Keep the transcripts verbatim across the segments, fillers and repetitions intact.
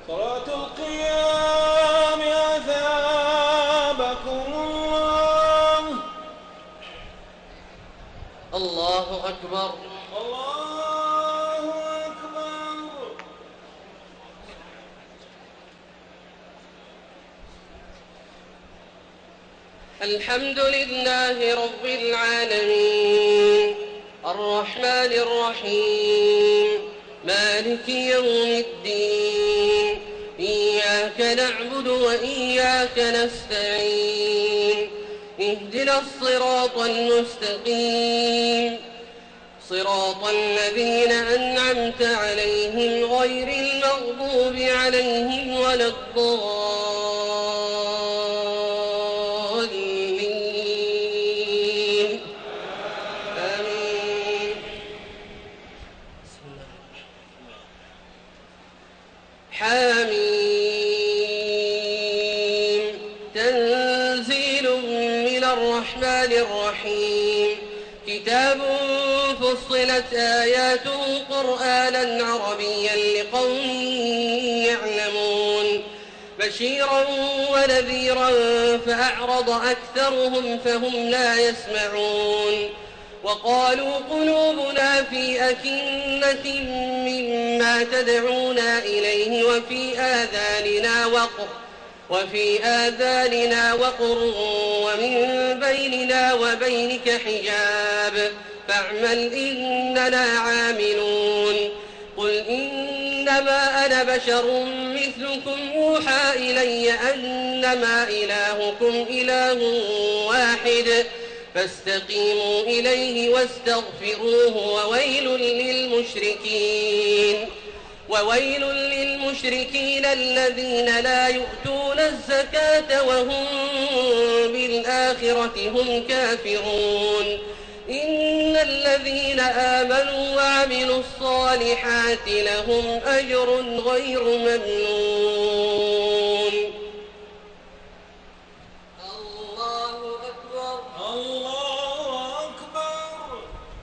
صلاة القيام أثابكم الله. الله أكبر. الله أكبر. الحمد لله رب العالمين الرحمن الرحيم مالك يوم الدين إياك نعبد وإياك نستعين اهدنا الصراط المستقيم صراط الذين أنعمت عليهم غير المغضوب عليهم ولا الضالين آمين. حاميم تنزيل من الرحمن الرحيم كتاب فصلت آياته قرآنا عربيا لقوم يعلمون بشيرا ونذيرا فأعرض أكثرهم فهم لا يسمعون وقالوا قلوبنا في أكنة مما تدعونا إليه وفي آذاننا وقر وفي آذاننا وقر ومن بيننا وبينك حجاب فاعمل إننا عاملون قل إنما أنا بشر مثلكم يوحى إلي أنما إلهكم إله واحد فاستقيموا إليه واستغفروه وويل للمشركين وويل للمشركين الذين لا يؤتون الزكاة وهم بالآخرة هم كافرون إن الذين آمنوا وعملوا الصالحات لهم أجر غير ممنون. الله أكبر. الله أكبر.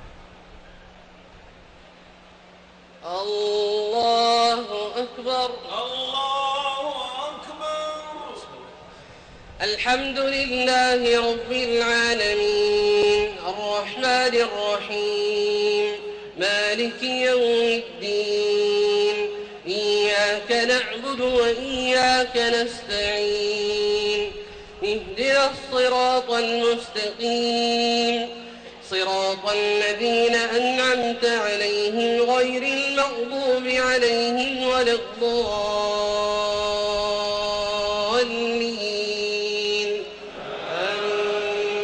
الله أكبر. الله أكبر. الحمد لله رب العالمين الرحمن الرحيم مالك يوم الدين إياك نعبد وإياك نستعين اهدنا الصراط المستقيم صراط الذين أنعمت عليهم غير المغضوب عليهم ولا الضالين آمين.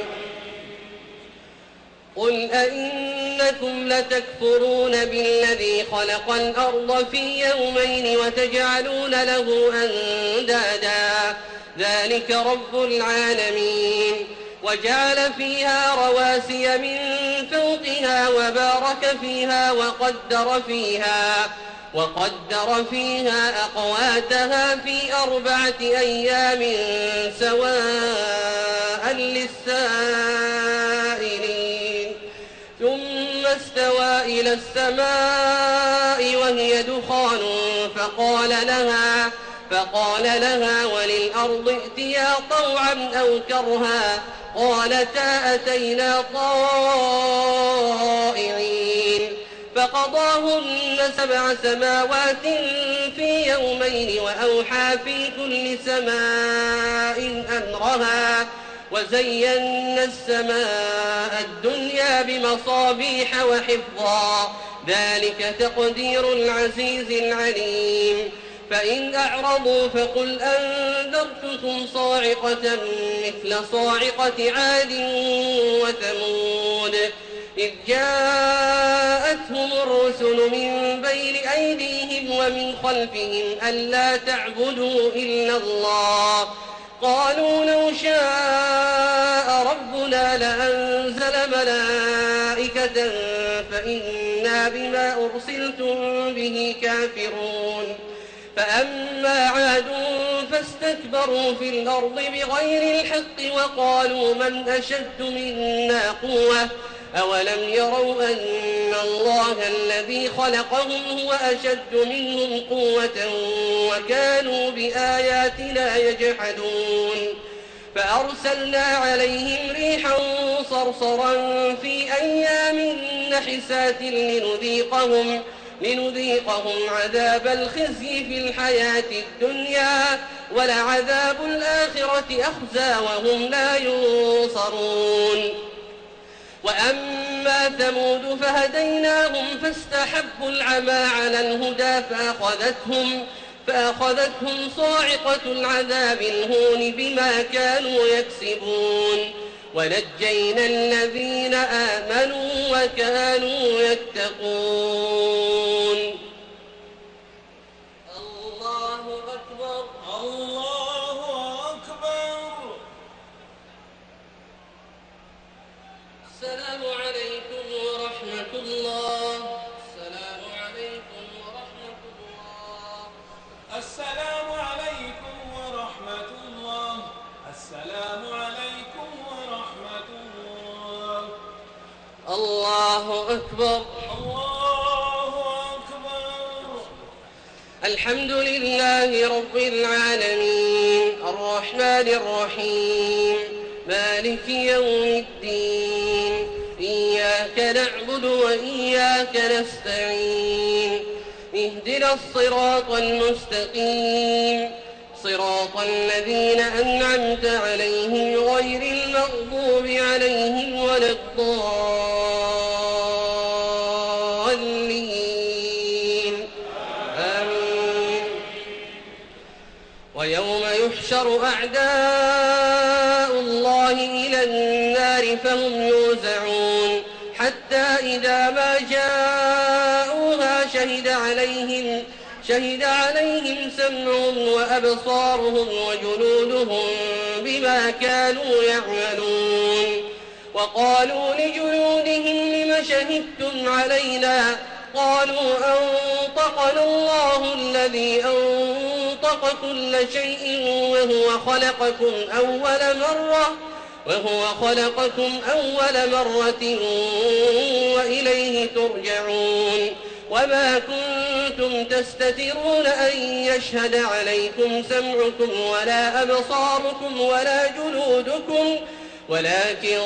قل أئنكم لتكفرون بالذي خلق الأرض في يومين وتجعلون له أندادا ذلك رب العالمين وجعل فيها رواسي من فوقها وبارك فيها وقدر فيها وقدر فيها أقواتها في أربعة أيام سواء للسائلين ثم استوى إلى السماء وهي دخان فقال لها فقال لها وللأرض ائتيا طوعا أو كرها قالتا أتينا طائعين فقضاهن سبع سماوات في يومين وأوحى في كل سماء أمرها وزينا السماء الدنيا بمصابيح وحفظا ذلك تقدير العزيز العليم فإن أعرضوا فقل أنذرتكم صاعقة مثل صاعقة عاد وثمود إذ جاءتهم الرسل من بين أيديهم ومن خلفهم ألا تعبدوا إلا الله قالوا لو شاء ربنا لأنزل ملائكة فإنا بما أرسلتم به كافرون فأما عاد فاستكبروا في الأرض بغير الحق وقالوا من أشد منا قوة أولم يروا أن الله الذي خلقهم هو أشد منهم قوة وكانوا بآياتنا يجحدون فأرسلنا عليهم ريحا صرصرا في أيام نحسات لنذيقهم, لنذيقهم عذاب الخزي في الحياة الدنيا ولعذاب الآخرة أخزى وهم لا ينصرون. وأما ثمود فهديناهم فاستحبوا العمى على الهدى فأخذتهم, فأخذتهم صاعقة العذاب الهون بما كانوا يكسبون ونجينا الذين آمنوا وكانوا يتقون. الله أكبر. الله أكبر. السلام عليكم ورحمة الله. السلام عليكم ورحمة الله. السلام عليكم ورحمة الله. السلام عليكم ورحمة الله. الله أكبر. الله أكبر. الحمد لله رب العالمين الرحمن الرحيم مالك يوم الدين إياك نعبد وإياك نستعين اهدنا الصراط المستقيم صراط الذين أنعمت عليهم غير المغضوب عليهم ولا الضالين آمين. ويوم يحشر أعداء الله إلى النار فهم يوزعون حتى إذا ما جاءوها شهد عليهم شهد عليهم سمعهم وأبصارهم وجلودهم بما كانوا يعملون وقالوا لجلودهم لم شهدتم علينا قالوا أنطقنا الله الذي أنطق كل شيء وهو خلقكم أول مرة وهو خلقكم أول مرة وإليه ترجعون وما كنتم تستترون أن يشهد عليكم سمعكم ولا أبصاركم ولا جلودكم ولكن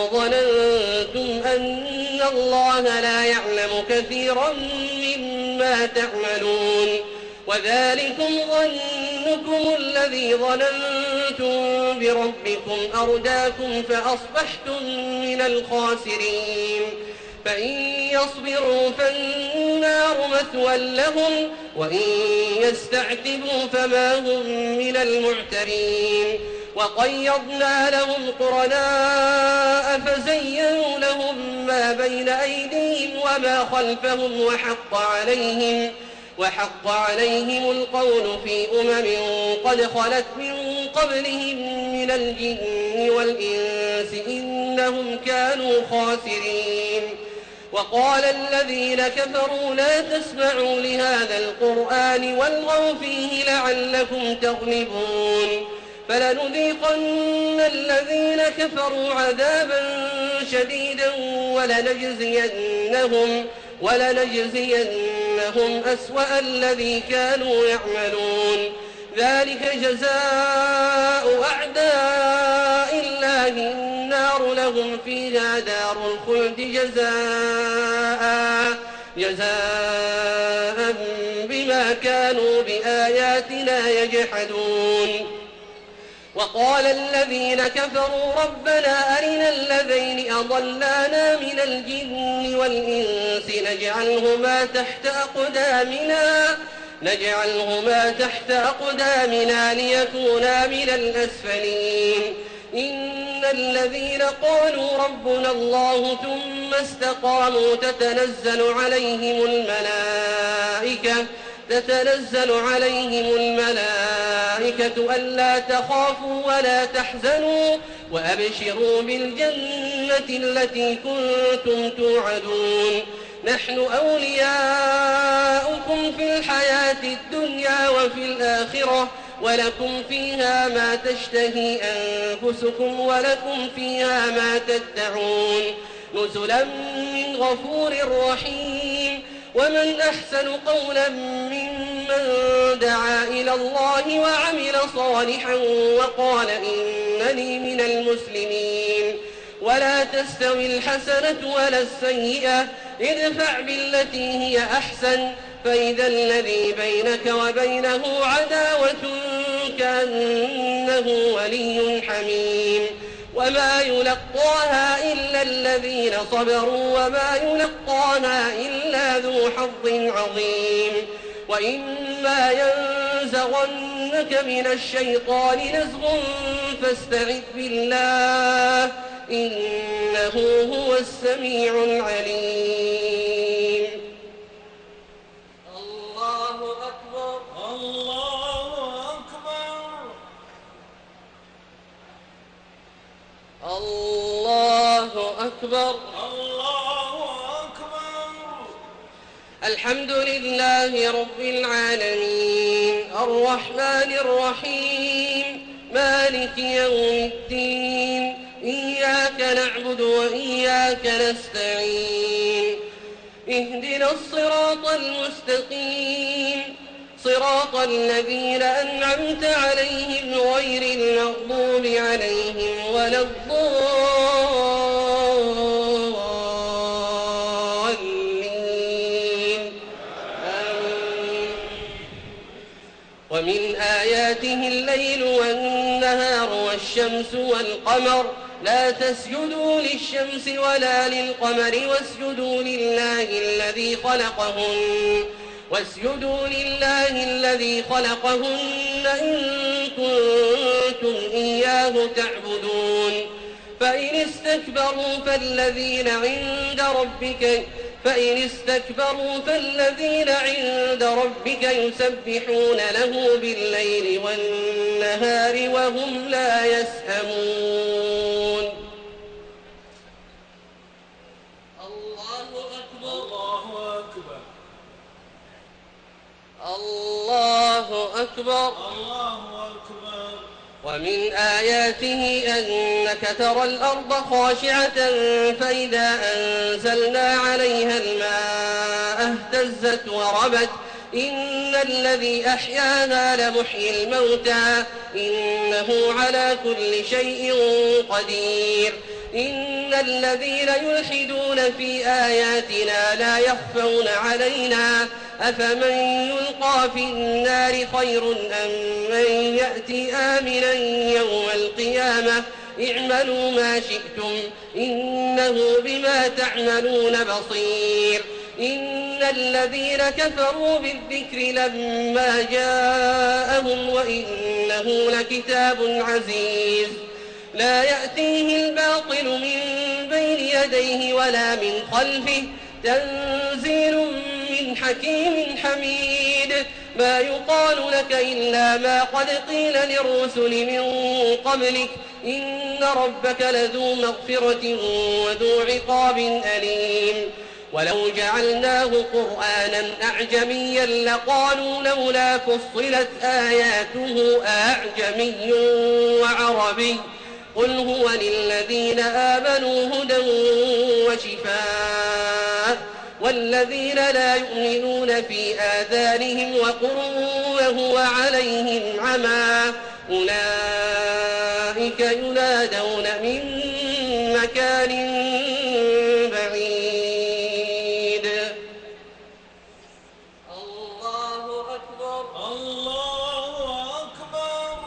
ظننتم أن الله لا يعلم كثيرا مما تعملون وذلكم ظنكم الذي ظننتم بربكم أرداكم فأصبحتم من الخاسرين فإن يصبروا فالنار مثوى لهم وإن يستعتبوا فما هم من المعترين وقيضنا لهم قرناء فزينوا لهم ما بين أيديهم وما خلفهم وحق عليهم وحق عليهم القول في أمم قد خلت من قبلهم من الجن والإنس إنهم كانوا خاسرين وقال الذين كفروا لا تسمعوا لهذا القرآن والغوا فيه لعلكم تغلبون فلنذيقن الذين كفروا عذابا شديدا ولنجزينهم ولنجزينهم أسوأ الذي كانوا يعملون ذلك جزاء أعداء الله النار لهم فيها دار الخلد جزاء جزاء بما كانوا بآياتنا يجحدون وقال الذين كفروا ربنا أرنا الذين أضلانا من الجن والإنس نجعلهما تحت أقدامنا نجعلهما تحت أقدامنا ليكونا من الأسفلين إن الذين قالوا ربنا الله ثم استقاموا تتنزل عليهم الملائكة تتنزل عليهم الملائكة ألا تخافوا ولا تحزنوا وأبشروا بالجنة التي كنتم توعدون نحن أولياؤكم في الحياة الدنيا وفي الآخرة ولكم فيها ما تشتهي أنفسكم ولكم فيها ما تدعون نزلا من غفور رحيم ومن أحسن قولا ممن دعا إلى الله وعمل صالحا وقال إنني من المسلمين ولا تستوي الحسنة ولا السيئة ادفع بالتي هي أحسن فإذا الذي بينك وبينه عداوة كأنه ولي حميم وما يلقاها إلا الذين صبروا وما يلقاها إلا ذو حظ عظيم وإما ينزغنك من الشيطان نزغ فاستعذ بالله إنه هو السميع العليم. الله أكبر الله أكبر الله أكبر الله أكبر. الحمد لله رب العالمين الرحمن الرحيم مالك يوم الدين إياك نعبد وإياك نستعين اهدنا الصراط المستقيم صراط الذين أنعمت عليهم غير المغضوب عليهم ولا الضالين آمين. ومن آياته الليل والنهار والشمس والقمر لا تسجدوا للشمس ولا للقمر واسجدوا لله الذي خلقهن واسجدوا لله الذي خلقهن إن كنتم إياه تعبدون فإن استكبروا فالذين عند ربك فإن استكبروا فالذين عند ربك يسبحون له بالليل والنهار وهم لا يسأمون. الله أكبر الله أكبر الله أكبر الله أكبر. ومن آياته أنك ترى الأرض خاشعة فإذا أنزلنا عليها الماء اهتزت وربت إن الذي أحياها لمحيي الموتى إنه على كل شيء قدير إن الذين يلحدون في آياتنا لا يخفون علينا أفمن يلقى في النار خير أم من يأتي آمنا يوم القيامة اعملوا ما شئتم إنه بما تعملون بصير إن الذين كفروا بالذكر لما جاءهم وإنه لكتاب عزيز لا يأتيه الباطل من بين يديه ولا من خلفه تنزيل من حكيم حميد ما يقال لك إلا ما قد قيل للرسل من قبلك إن ربك لذو مغفرة وذو عقاب أليم ولو جعلناه قرآنا أعجميا لقالوا لولا فصلت آياته أعجمي وعربي قل هو للذين آمنوا هدى وشفاء والذين لا يؤمنون في آذانهم وقر وهو عليهم عمى أولئك ينادون من مكان بعيد. الله أكبر الله أكبر.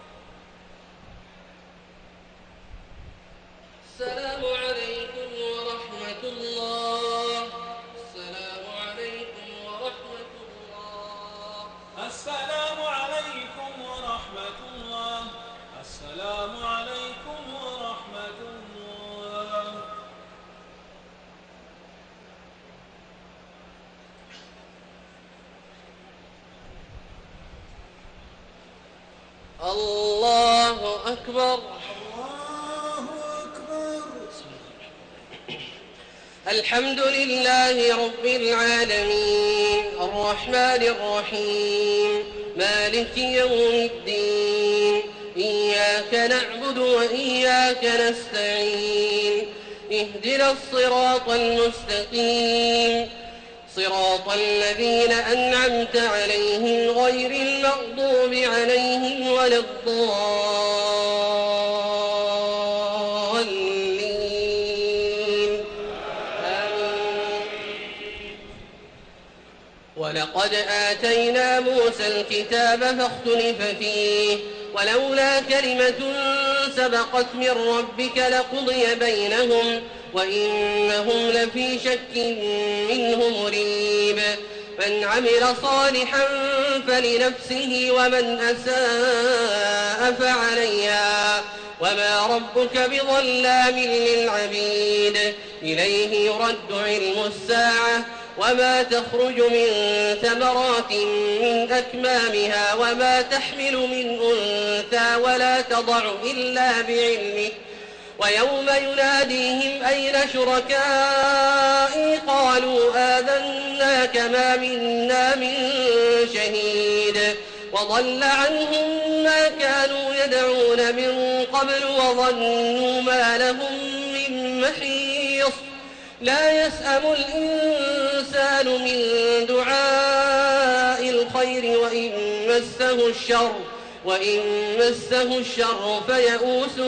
السلام عليكم ورحمة الله السلام عليكم ورحمة الله السلام عليكم ورحمة الله. السلام عليكم ورحمة الله. الله أكبر الله أكبر. الحمد لله رب العالمين الرحمن الرحيم مالك يوم الدين إياك نعبد وإياك نستعين اهدنا الصراط المستقيم صراط الذين أنعمت عليهم غير المغضوب عليهم ولا الضالين آمين. ولقد آتينا موسى الكتاب فاختلف فيه ولولا كلمة سبقت من ربك لقضي بينهم وإنهم لفي شك منه مريب. من عمل صالحا فلنفسه ومن أساء فعليها وما ربك بظلام للعبيد. إليه يرد علم الساعة وما تخرج من ثمرات من أكمامها وما تحمل من أنثى ولا تضع إلا بعلمه. ويوم يناديهم أين شركائي قالوا آذناك ما منا من شهيد وضل عنهم ما كانوا يدعون من قبل وظنوا ما لهم من محيص. لا يسأم الإنسان من دعاء الخير وإن مسه الشر وإن مسه الشر فيئوس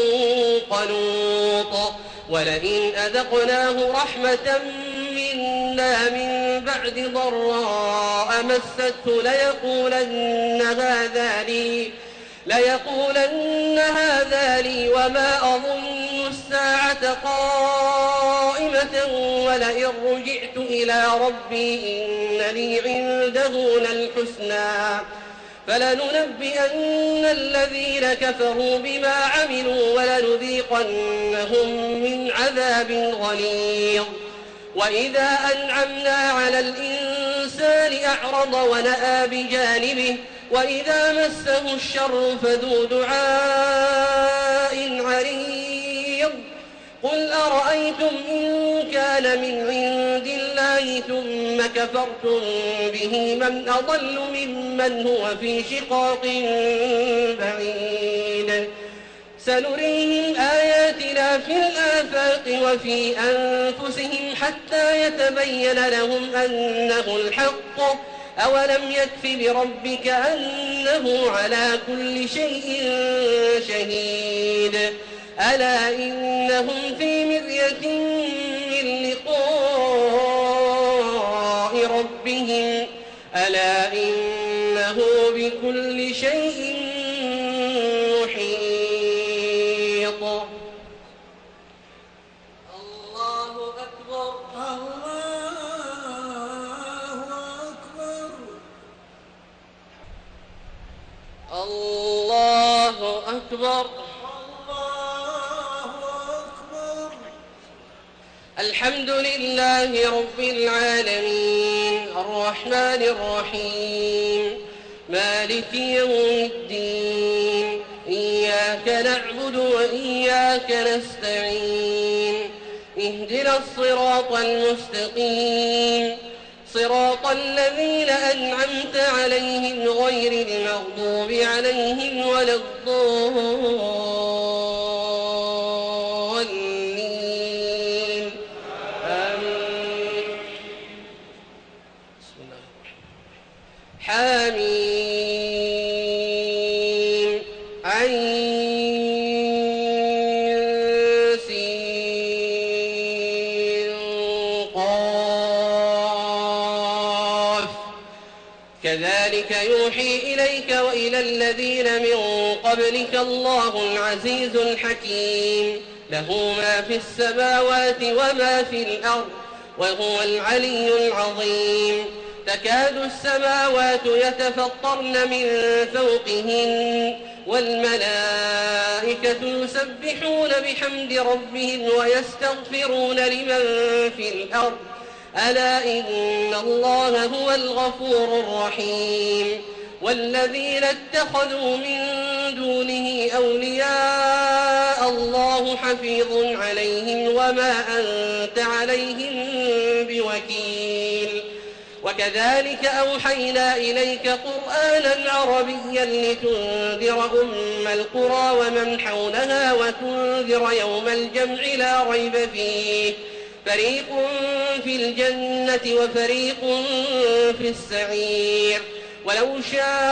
قنوط. ولئن أذقناه رحمة منا من بعد ضراء مسته ليقولن هذا لي ليقولن هذا لي وما أظن الساعة قائمة ولئن رجعت إلى ربي إن لي عنده للحسنى فلننبئن الذين كفروا بما عملوا ولنذيقنهم من عذاب غليظ. وإذا أنعمنا على الإنسان أعرض ونأى بجانبه وإذا مسه الشر فذو دعاء عريض. قل أرأيتم إن كان من عند الله ثم كفرتم به من أضل ممن هو في شقاق بعيد. سنريهم آياتنا في الآفاق وفي أنفسهم حتى يتبين لهم أنه الحق. أولم يكف بربك أنه على كل شيء شهيد. ألا إنهم في مرية من لقاء ربهم ألا إنه بكل شيء محيط. الله أكبر الله أكبر الله أكبر. الحمد لله رب العالمين الرحمن الرحيم مالك يوم الدين إياك نعبد وإياك نستعين اهدنا الصراط المستقيم صراط الذين أنعمت عليهم غير المغضوب عليهم ولا الضالين آمين. بسم الله حميم عين سين قاف كذلك يوحي إليك وإلى الذين من قبلك الله العزيز الحكيم له ما في السماوات وما في الأرض وهو العلي العظيم تكاد السماوات يتفطرن من فوقهن والملائكة يسبحون بحمد ربهم ويستغفرون لمن في الأرض ألا إن الله هو الغفور الرحيم والذين اتخذوا من دونه أولياء الله حفيظ عليهم وما أنت عليهم بوكيل وكذلك أوحينا إليك قرآنا عربيا لتنذر أم القرى ومن حولها وتنذر يوم الجمع لا ريب فيه فريق في الجنة وفريق في السعير ولو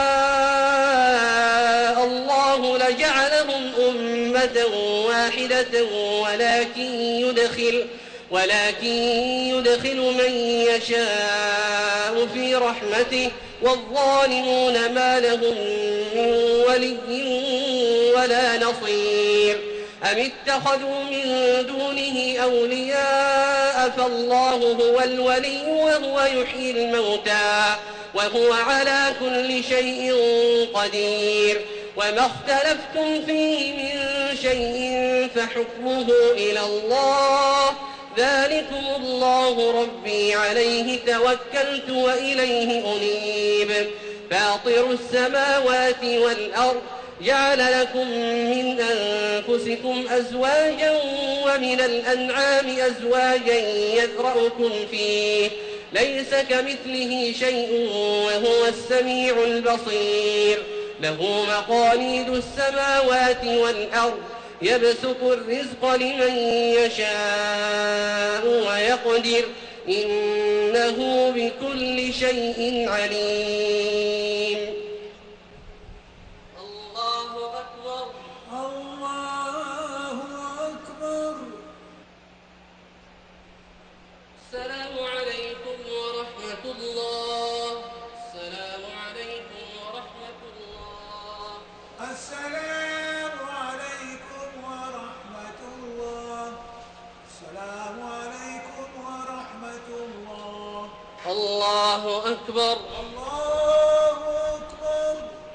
شاء الله لجعلهم أمة واحدة ولكن يدخل ولكن يدخل من يشاء في رحمته والظالمون ما لهم من ولي ولا نصير أم اتخذوا من دونه أولياء فالله هو الولي وهو يحيي الموتى وهو على كل شيء قدير وما اختلفتم فيه من شيء فحكمه إلى الله ذلكم الله ربي عليه توكلت وإليه أنيب فاطر السماوات والأرض جعل لكم من أنفسكم أزواجا ومن الأنعام أزواجا يذرأكم فيه ليس كمثله شيء وهو السميع البصير له مقاليد السماوات والأرض يبسط الرزق لمن يشاء ويقدر إنه بكل شيء عليم. الله أكبر الله أكبر. السلام عليكم ورحمة الله. السلام عليكم ورحمة الله. السلام عليكم ورحمة الله. السلام عليكم ورحمة الله. الله أكبر الله أكبر.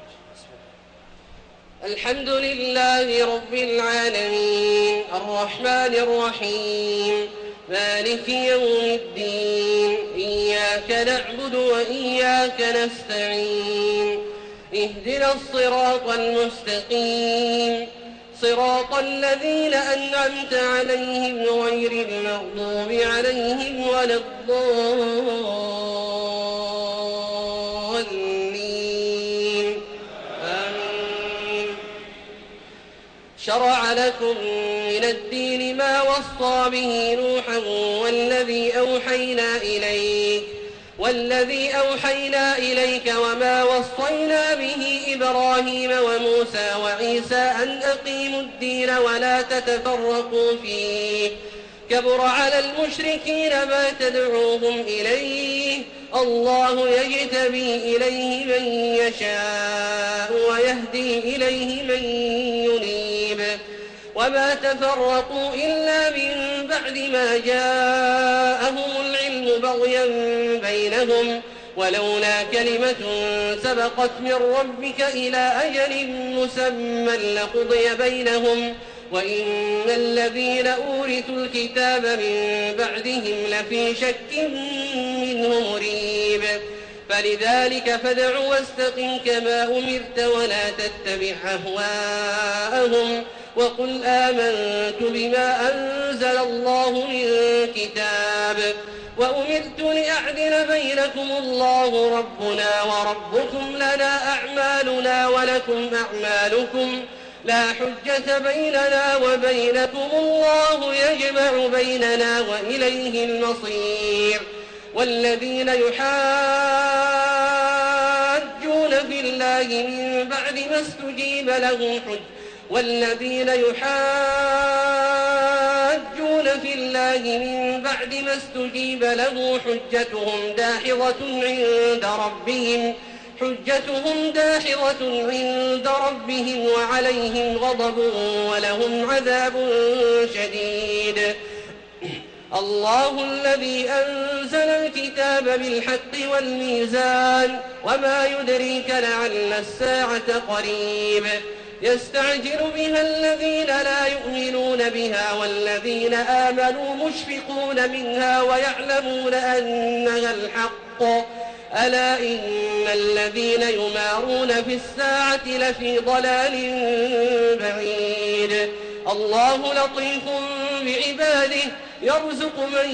الحمد لله رب العالمين الرحمن الرحيم مالك يوم الدين إياك نعبد وإياك نستعين اهدنا الصراط المستقيم صراط الذين أنعمت عليهم غير المغضوب عليهم ولا الضالين آمين. شرع لكم من الدين ما وصى به نوحا والذي أوحينا إليك والذي أوحينا إليك وما وصينا به إبراهيم وموسى وعيسى أن أقيموا الدين ولا تتفرقوا فيه كبر على المشركين ما تدعوهم إليه الله يجتبي إليه من يشاء ويهدي إليه من ينيب وما تفرقوا إلا من بعد ما جاءهم العلم بغيا بينهم ولولا كلمة سبقت من ربك إلى أجل مسمى لقضي بينهم وإن الذين أورثوا الكتاب من بعدهم لفي شك منه مريب فلذلك فادع واستقم كما أمرت ولا تتبع أهواءهم وقل آمنت بما أنزل الله من كتاب وأمرت لأعدل بينكم الله ربنا وربكم لنا أعمالنا ولكم أعمالكم لا حجة بيننا وبينكم الله يجمع بيننا وإليه المصير والذين يحاجون في الله من بعد ما استجيب لهم حج والذين يحاجون في الله من بعد ما استجيب له حجتهم داحضة عند ربهم حجتهم داحضة عند ربهم وعليهم غضب ولهم عذاب شديد الله الذي أنزل الكتاب بالحق والميزان وما يدريك لعل الساعة قريب يستعجل بها الذين لا يؤمنون بها والذين آمنوا مشفقون منها ويعلمون أنها الحق ألا إن الذين يمارون في الساعة لفي ضلال بعيد الله لطيف بعباده يرزق من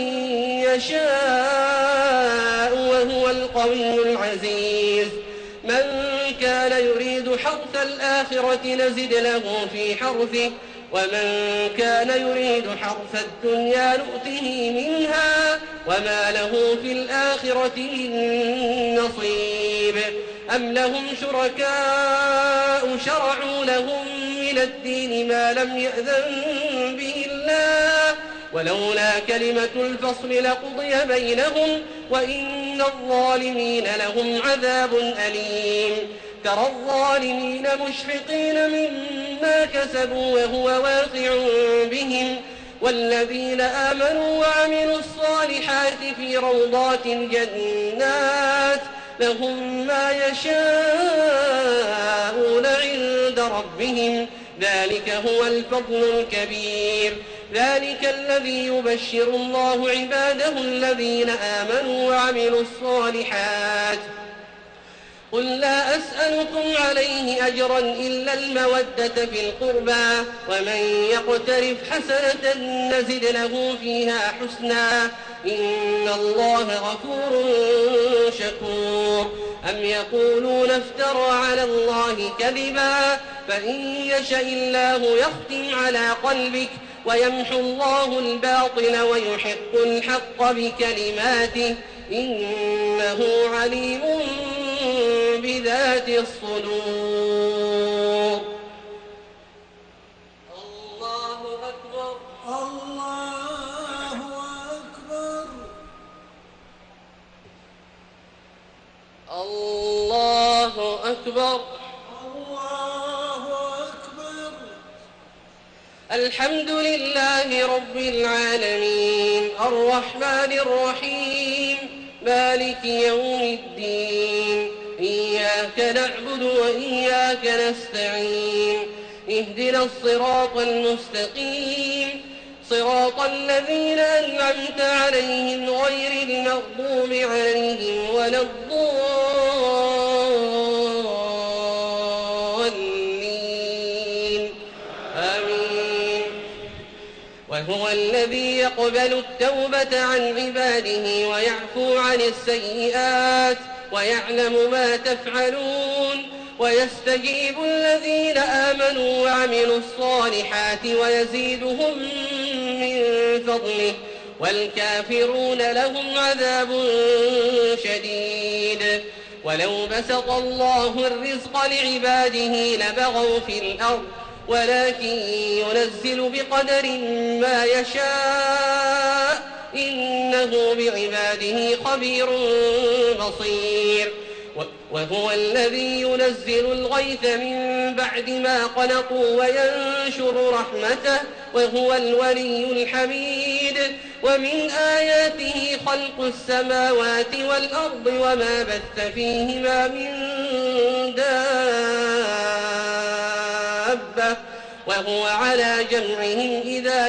يشاء وهو القوي العزيز من كان يريد حرث الآخرة نزد له في حرثه ومن كان يريد حرث الدنيا نؤته منها وما له في الآخرة من نصيب أم لهم شركاء شرعوا لهم من الدين ما لم يأذن به الله ولولا كلمة الفصل لقضي بينهم وإن الظالمين لهم عذاب أليم ترى الظالمين مشفقين مما كسبوا وهو واقع بهم والذين آمنوا وعملوا الصالحات في روضات الجنات لهم ما يشاءون عند ربهم ذلك هو الفضل الكبير ذلك الذي يبشر الله عباده الذين آمنوا وعملوا الصالحات قل لا أسألكم عليه أجرا إلا المودة في القربى ومن يقترف حسنة نزد له فيها حسنا إن الله غفور شكور أم يقولون افترى على الله كذبا فإن يشاء الله يختم على قلبك ويمحو الله الباطل ويحق الحق بكلماته إنه عليم بذات الصدور الله أكبر الله أكبر الله أكبر الله أكبر الحمد لله رب العالمين الرحمن الرحيم مالك يوم الدين إياك نعبد وإياك نستعين اهدنا الصراط المستقيم صراط الذين أنعمت عليهم غير المغضوب عليهم ولا الضالين آمين وهو الذي يقبل التوبة عن عباده ويعفو عن السيئات ويعلم ما تفعلون ويستجيب الذين آمنوا وعملوا الصالحات ويزيدهم من فضله والكافرون لهم عذاب شديد ولو بسط الله الرزق لعباده لبغوا في الأرض ولكن ينزل بقدر ما يشاء إنه بعباده خبير بصير وهو الذي ينزل الغيث من بعد ما قنطوا وينشر رحمته وهو الولي الحميد ومن آياته خلق السماوات والأرض وما بث فيهما من دابة وهو على جمعهم إذا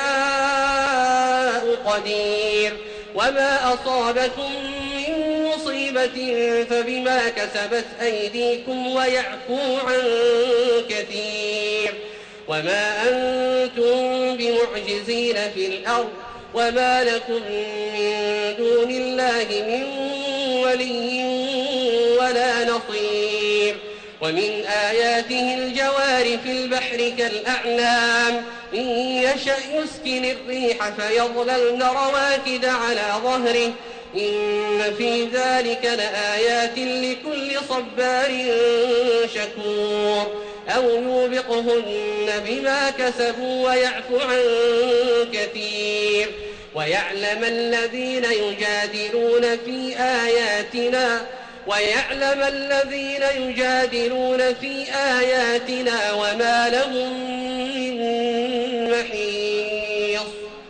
يشاء قدير وما أصابكم من مصيبة فبما كسبت أيديكم ويعفو عن كثير وما أنتم بمعجزين في الأرض وما لكم من دون الله من ولي ولا نصير ومن آياته الجوار في البحر كالأعلام إن يشأ يسكن الريح فيظللن رواكد على ظهره إن في ذلك لآيات لكل صبار شكور أو يوبقهن بما كسبوا ويعفو عن كثير ويعلم الذين يجادلون في آياتنا ويعلم الذين يجادلون في آياتنا وما لهم من محيص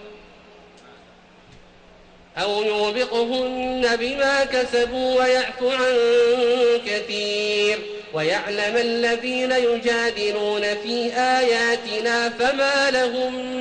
أو يوبقهن بما كسبوا ويعفو عن كثير ويعلم الذين يجادلون في آياتنا فما لهم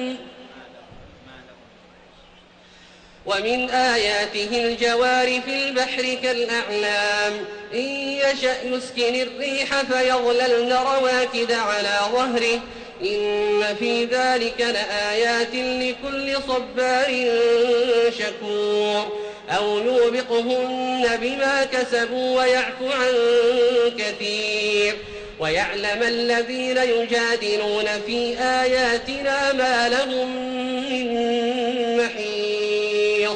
ومن آياته الجوار في البحر كالأعلام إن يشأ يسكن الريح فيظللن رواكد على ظهره إن في ذلك لآيات لكل صبار شكور أو يوبقهن بما كسبوا ويعفو عن كثير ويعلم الذين يجادلون في آياتنا ما لهم من محيص.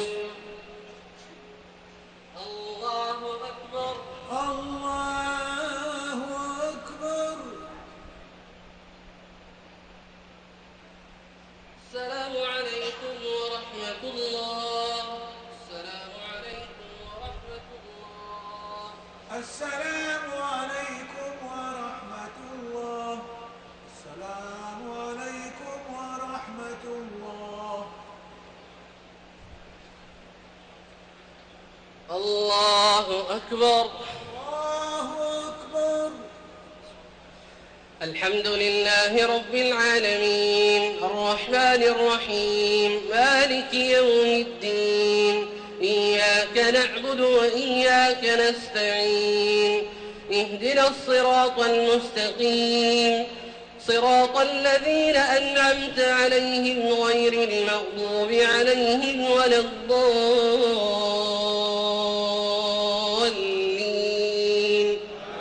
الله أكبر. الله أكبر. السلام عليكم ورحمة الله. السلام عليكم ورحمة الله. السلام عليكم ورحمة الله. السلام عليكم ورحمة الله. الله أكبر. الله أكبر. الحمد لله رب العالمين الرحمن الرحيم مالك يوم الدين إياك نعبد وإياك نستعين اهدنا الصراط المستقيم صراط الذين أنعمت عليهم غير المغضوب عليهم ولا الضالين.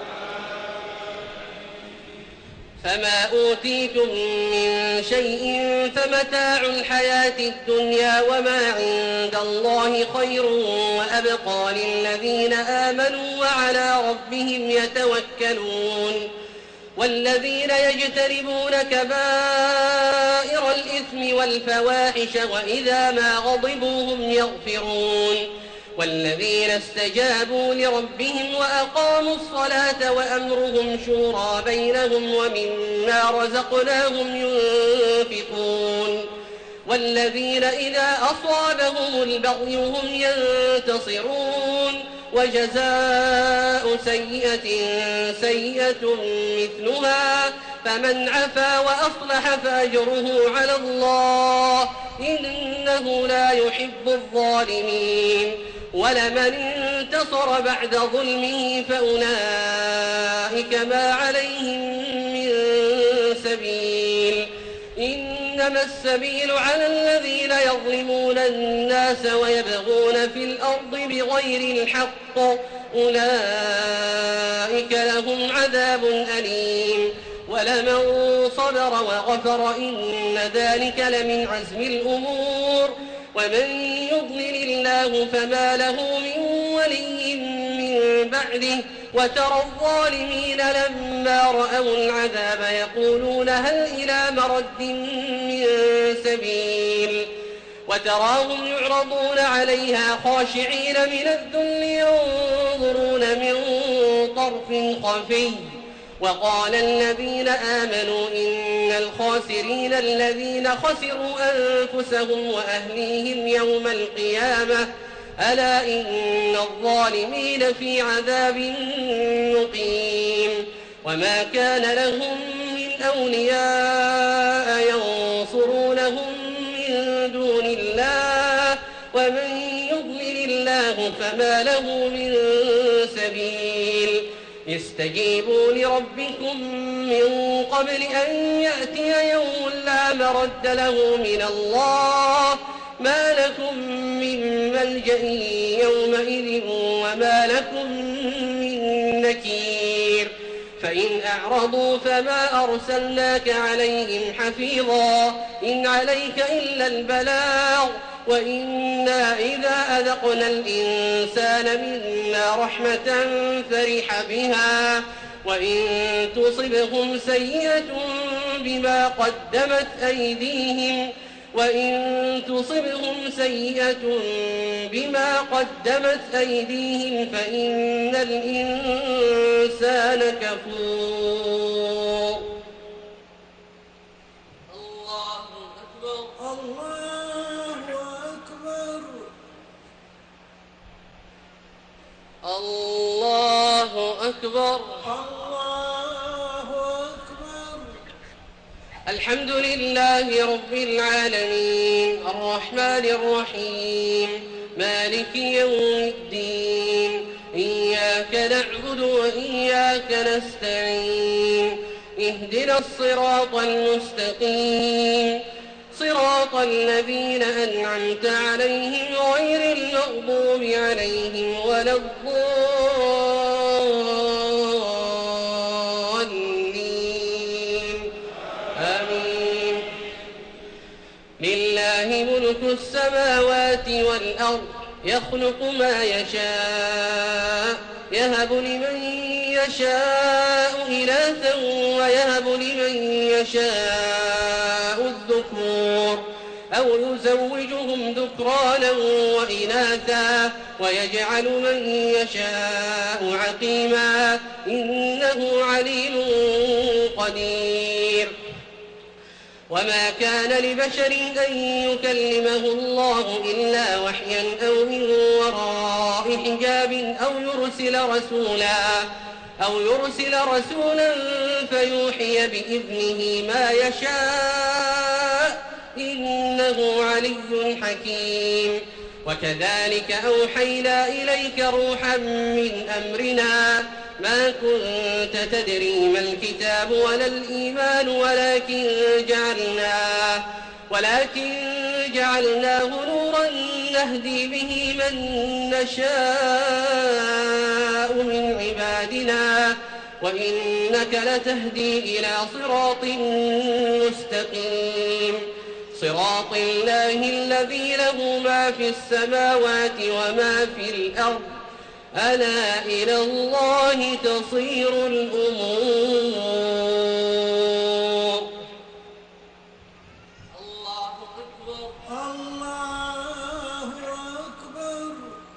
فما أوتيتم من شيء فمتاع الحياة الدنيا وما عند الله خير وأبقى للذين آمنوا وعلى ربهم يتوكلون. والذين يجتنبون كبائر الإثم والفواحش وإذا ما غضبوا هم يغفرون. والذين استجابوا لربهم وأقاموا الصلاة وأمرهم شورى بينهم ومما رزقناهم ينفقون. والذين إذا أصابهم البغي هم ينتصرون. وجزاء سيئة سيئة مثلها فمن عفا وأصلح فأجره على الله إنه لا يحب الظالمين. ولمن انتصر بعد ظلمه فأولئك ما عليهم من سبيل إنما السبيل على الذين يظلمون الناس ويبغون في الأرض بغير الحق أولئك لهم عذاب أليم. ولمن صبر وغفر إن ذلك لمن عزم الأمور. ومن يضلل الله فما له من ولي من بعده. وترى الظالمين لما رأوا العذاب يقولون هل إلى مرد من سبيل. وتراهم يعرضون عليها خاشعين من الذل ينظرون من طرف خفي. وقال الذين آمنوا إن الخاسرين الذين خسروا أنفسهم وأهليهم يوم القيامة ألا إن الظالمين في عذاب مقيم. وما كان لهم من أولياء ينصرونهم من دون الله ومن يضلل الله فما له من سبيل. استجيبوا لربكم من قبل أن يأتي يوم لا مرد له من الله ما لكم من ملجأ يومئذ وما لكم من نكير. فإن أعرضوا فما أرسلناك عليهم حفيظا إن عليك إلا البلاغ وإنا إذا أذقنا الإنسان منا رحمة فرح بها وإن تصبهم سيئة بما قدمت أيديهم وإن تصبهم سيئة بما قدمت أيديهم فإن الإنسان كفور. الله أكبر. الله أكبر. الله أكبر. الله أكبر. الحمد لله رب العالمين الرحمن الرحيم مالك يوم الدين إياك نعبد وإياك نستعين اهدنا الصراط المستقيم صراط الذين أنعمت عليهم غير المغضوب عليهم ولا الضالين. ملك السماوات والأرض يخلق ما يشاء يهب لمن يشاء إناثا ويهب لمن يشاء الذكور أو يزوجهم ذكرانا وإناثا ويجعل من يشاء عقيما إنه عليم قدير. وما كان لبشر أن يكلمه الله إلا وحيا أو من وراء حجاب أو يرسل رسولا أو يرسل رسولا فيوحي بإذنه ما يشاء إنه علي حكيم. وكذلك أوحينا إليك روحا من أمرنا ما كنت تدري ما الكتاب ولا الإيمان ولكن جعلناه ولكن جعلناه نورا نهدي به من نشاء من عبادنا وإنك لتهدي إلى صراط مستقيم صراط الله الذي له ما في السماوات وما في الأرض ألا إلى الله تصير الأمور. الله أكبر الله أكبر.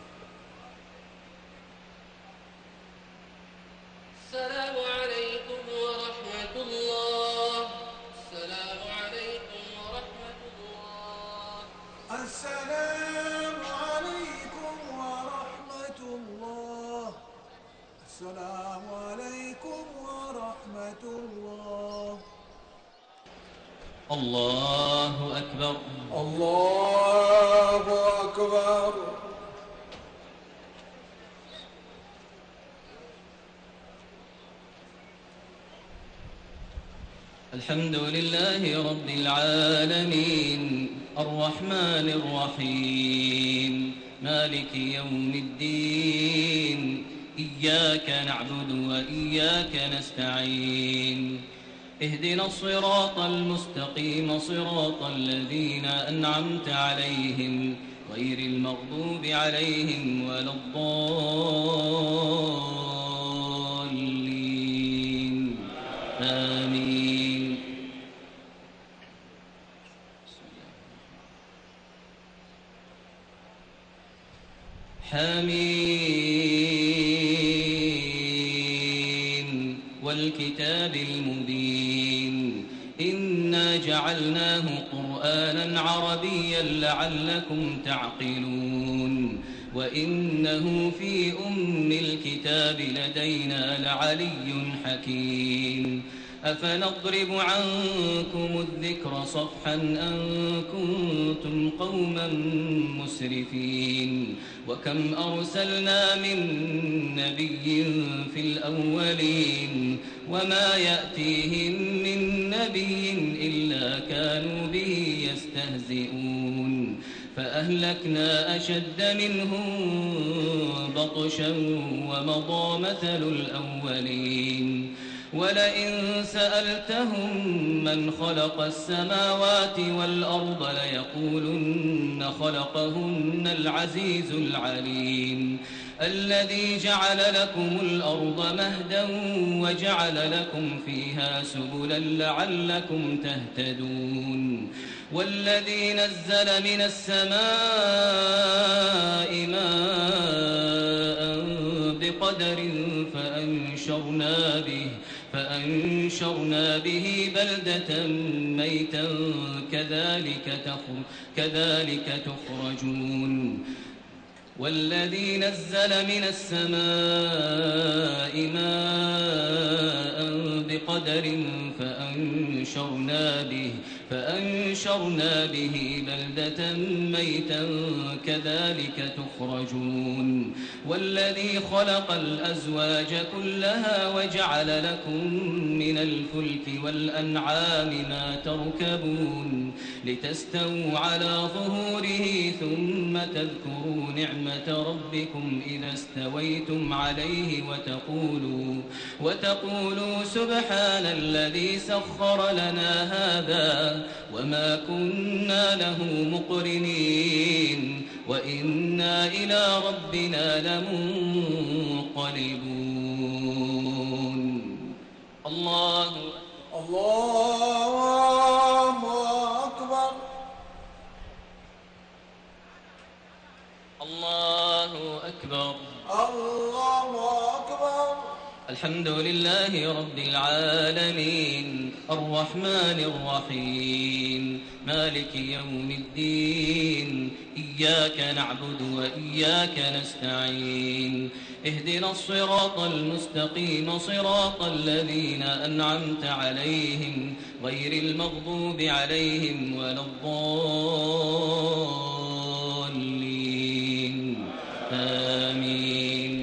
السلام عليكم ورحمة الله. السلام عليكم ورحمة الله. السلام عليكم ورحمة الله. السلام عليكم ورحمة الله. الله أكبر. الله أكبر. الحمد لله رب العالمين الرحمن الرحيم مالك يوم الدين إياك نعبد وإياك نستعين اهدنا الصراط المستقيم صراط الذين أنعمت عليهم غير المغضوب عليهم ولا الضالين آمين. حميم والكتاب المبين إنا جعلناه قرآنا عربيا لعلكم تعقلون وإنه في أم الكتاب لدينا لعلي حكيم. أفنضرب عنكم الذكر صفحا أن كنتم قوما مسرفين وكم أرسلنا من نبي في الأولين وما يأتيهم من نبي إلا كانوا به يستهزئون فأهلكنا أشد منهم بطشا ومضى مثل الأولين. ولئن سألتهم من خلق السماوات والأرض ليقولن خلقهن العزيز العليم الذي جعل لكم الأرض مهدا وجعل لكم فيها سبلا لعلكم تهتدون والذي نزل من السماء ماء بقدر فأنشرنا به فأنشرنا به بلدة ميتا كذلك تخرج كذلك تخرجون والذي نزل من السماء ماء بقدر فأنشرنا به فأنشرنا به بلدة ميتا كذلك تخرجون والذي خلق الأزواج كلها وجعل لكم من الفلك والأنعام ما تركبون لتستووا على ظهوره ثم تذكروا نعمة ربكم إذا استويتم عليه وتقولوا, وتقولوا سبحان الذي سخر سخر لنا هذا وما كنا له مقرنين وإنا إلى ربنا لمنقلبون. الله الله أكبر. الله أكبر. الله أكبر. الحمد لله رب العالمين الرحمن الرحيم مالك يوم الدين إياك نعبد وإياك نستعين اهدنا الصراط المستقيم صراط الذين أنعمت عليهم غير المغضوب عليهم ولا الضالين آمين.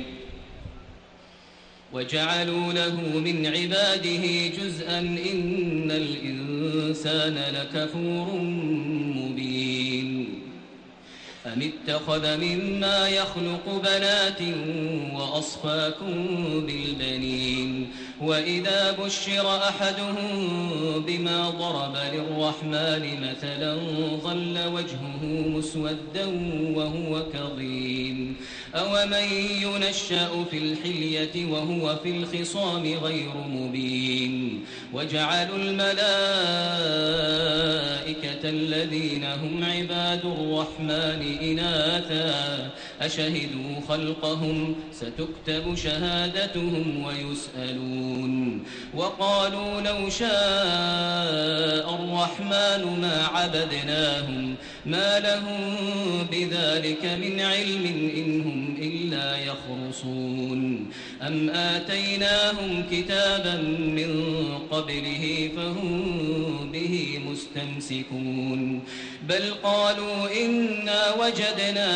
وجعلوا له من عباده جزءا إن الإنسان لكفور مبين. أم اتخذ مما يخلق بنات وأصفاكم بالبنين وإذا بشر أحدهم بما ضرب للرحمن مثلا ظل وجهه مسودا وهو كظيم أومن ينشأ في الحلية وهو في الخصام غير مبين. وجعلوا الملائكة الذين هم عباد الرحمن إناثا أشهدوا خلقهم ستكتب شهادتهم ويسألون. وقالوا لو شاء الرحمن ما عبدناهم ما لهم بذلك من علم إن هم إلا يخرصون. أم آتيناهم كتابا من قبله فهم به مستمسكون بل قالوا إنا وجدنا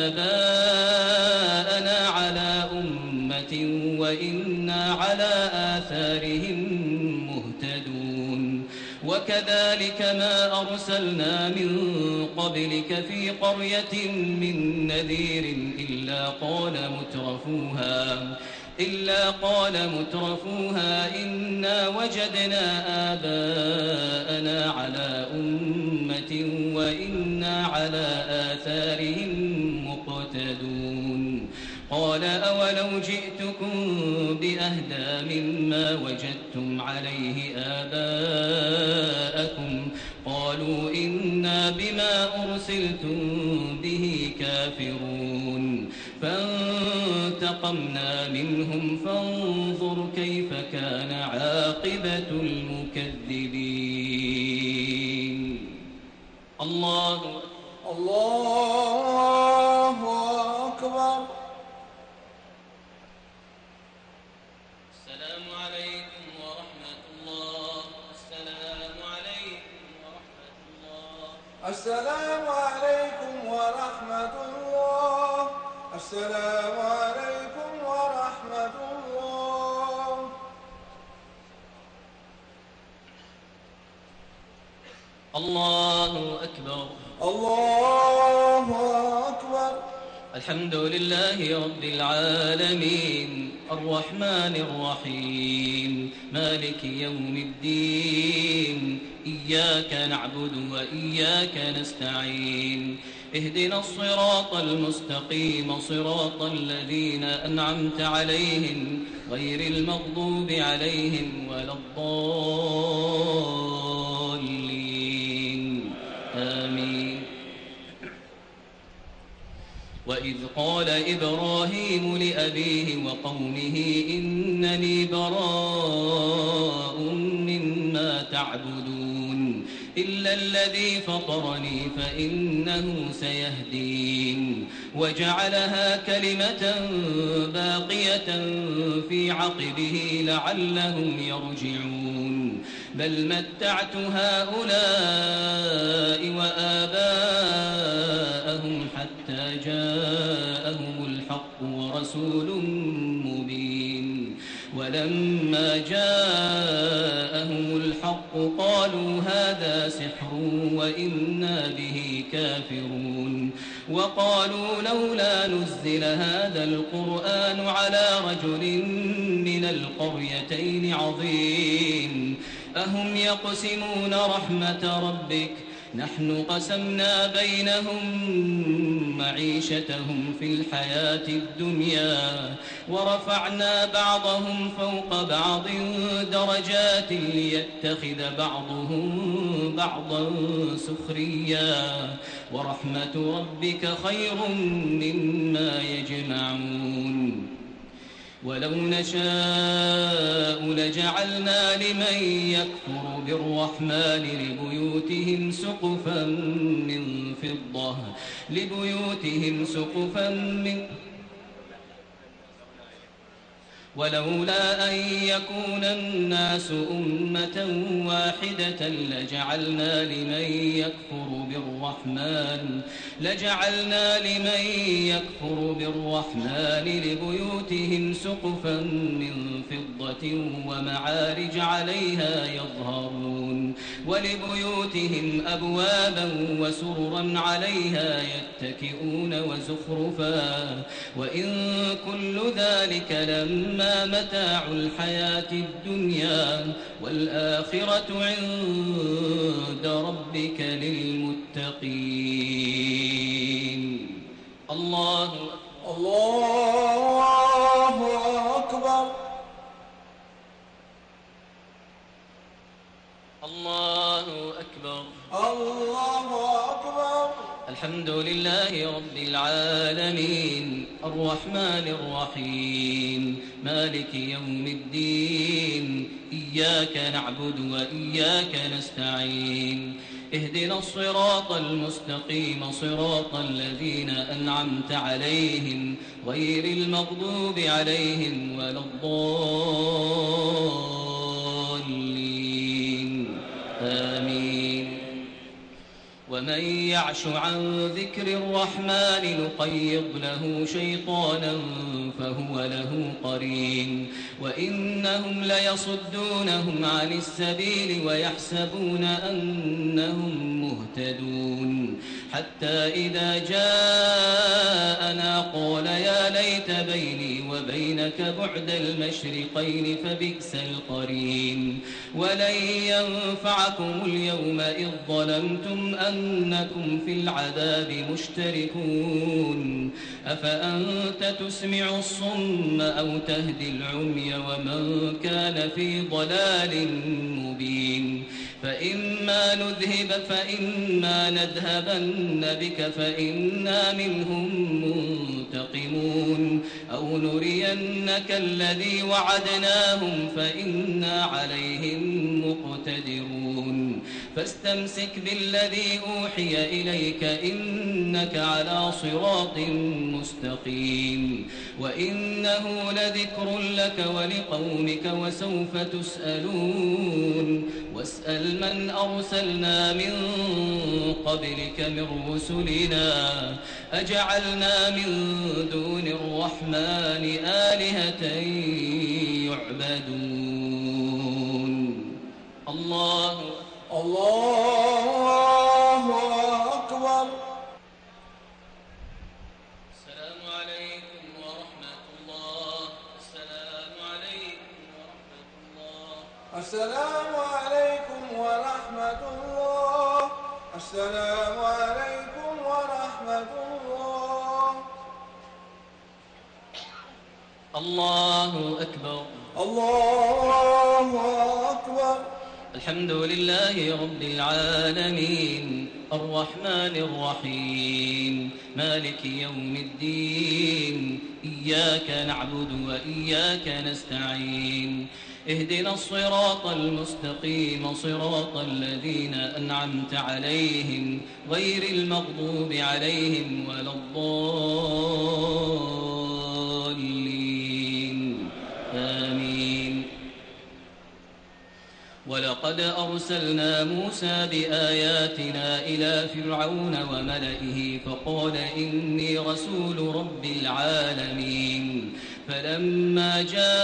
آباءنا على أمة وإنا على آثارهم مهتدون. وكذلك ما أرسلنا من قبلك في قرية من نذير إلا قال مترفوها إلا قال مترفوها إنا وجدنا آباءنا على أمة وإنا على آثارهم مقتدون. قال أولو جئتكم بأهدى مما وجدتم عليه آباءكم قالوا إنا بما أرسلتم به كافرون. فانتقمنا منهم فانظر كيف كان عاقبة المكذبين. الله الله أكبر. السلام عليكم ورحمة الله. السلام عليكم ورحمة الله. السلام عليكم ورحمة الله. السلام عليكم ورحمة الله. الله أكبر. الله أكبر. الحمد لله رب العالمين الرحمن الرحيم مالك يوم الدين إياك نعبد وإياك نستعين اهدنا الصراط المستقيم صراط الذين أنعمت عليهم غير المغضوب عليهم ولا الضالين آمين. وإذ قال إبراهيم لأبيه وقومه إنني براء مما تعبدون إلا الذي فطرني فإنه سيهدين. وجعلها كلمة باقية في عقبه لعلهم يرجعون بل متعت هؤلاء وآباءهم حتى جاءهم الحق ورسول مبين. ولما جاءهم الحق قالوا هذا سحر وإنا به كافرون. وقالوا لولا نزل هذا القرآن على رجل من القريتين عظيم أهم يقسمون رحمة ربك نحن قسمنا بينهم معيشتهم في الحياة الدنيا ورفعنا بعضهم فوق بعض درجات ليتخذ بعضهم بعضا سخريا ورحمة ربك خير مما يجمعون ولو نشاء لجعلنا لمن يكفر بالرحمن لبيوتهم سقفا من فضة لبيوتهم سقفا من ولولا أن يكون الناس أمة واحدة لجعلنا لمن يكفر بالرحمن لجعلنا لمن يكفر بالرحمن لبيوتهم سقفا من فضة ومعارج عليها يظهرون ولبيوتهم أبوابا وسررا عليها يتكئون وزخرفا وإن كل ذلك لما متاع الحياة الدنيا والآخرة عند ربك للمتقين. الله الله أكبر. الله أكبر. الله أكبر. الحمد لله رب العالمين الرحمن الرحيم مالك يوم الدين إياك نعبد وإياك نستعين اهدنا الصراط المستقيم صراط الذين أنعمت عليهم غير المغضوب عليهم ولا الضالين آمين. ومن يعش عن ذكر الرحمن نقيض له شيطانا فهو له قرين وإنهم ليصدونهم عن السبيل ويحسبون أنهم مهتدون حتى إذا جاءنا قال يا ليت بيني وبينك بعد المشرقين فبئس القرين ولن ينفعكم اليوم إذ ظلمتم أنكم في العذاب مشتركون أفأنت تسمع الصم أو تهدي العمي ومن كان في ضلال مبين فإما نذهب فإما نذهبن بك فإنا منهم منتقمون أو نرينك الذي وعدناهم فإنا عليهم مقتدرون فاستمسك بالذي أوحي إليك إنك على صراط مستقيم وإنه لذكر لك ولقومك وسوف تسألون واسأل من أرسلنا من قبلك من رسلنا أجعلنا من دون الرحمن آلهة يعبدون. الله الله أكبر. السلام عليكم ورحمة الله. السلام عليكم ورحمة الله. السلام عليكم ورحمة الله. السلام عليكم ورحمة الله. الله أكبر. الله أكبر. الحمد لله رب العالمين الرحمن الرحيم مالك يوم الدين إياك نعبد وإياك نستعين اهدنا الصراط المستقيم صراط الذين أنعمت عليهم غير المغضوب عليهم ولا الضالين آمين. ولقد أرسلنا موسى بآياتنا إلى فرعون وملئه فقال إني رسول رب العالمين فلما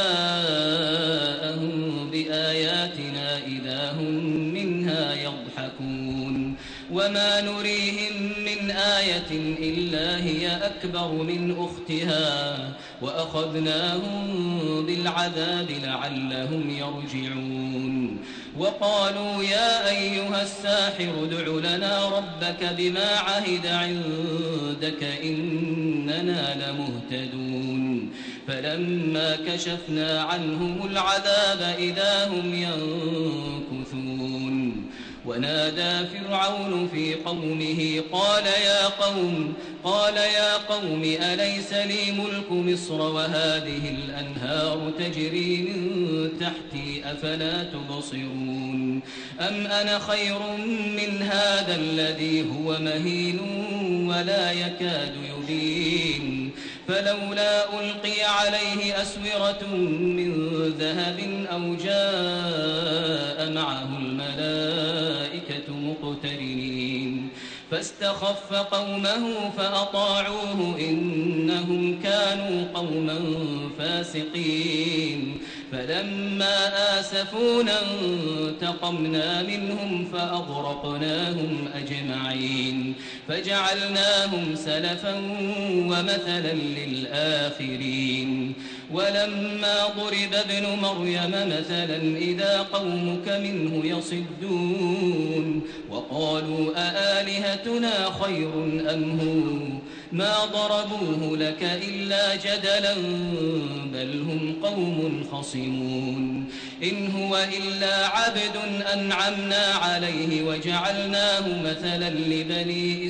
جاءهم بآياتنا إذا هم منها يضحكون وما نريهم من آية إلا هي أكبر من أختها وأخذناهم بالعذاب لعلهم يرجعون وقالوا يا أيها الساحر ادع لنا ربك بما عهد عندك إننا لمهتدون فلما كشفنا عنهم العذاب إذا هم ينكثون ونادى فرعون في قومه قال يا قوم قال يا قوم أليس لي ملك مصر وهذه الأنهار تجري من تحتي أفلا تبصرون أم أنا خير من هذا الذي هو مهين ولا يكاد يبين فلولا ألقي عليه أسورة من ذهب أو جاء معه الملائكة مقترنين فاستخف قومه فأطاعوه إنهم كانوا قوما فاسقين فلما آسفونا انتقمنا منهم فأغرقناهم أجمعين فجعلناهم سلفا ومثلا للآخرين ولما ضرب ابن مريم مثلا إذا قومك منه يصدون وقالوا أآلهتنا خير أم هو ما ضربوه لك إلا جدلا بل هم قوم خصمون إن هو إلا عبد أنعمنا عليه وجعلناه مثلا لبني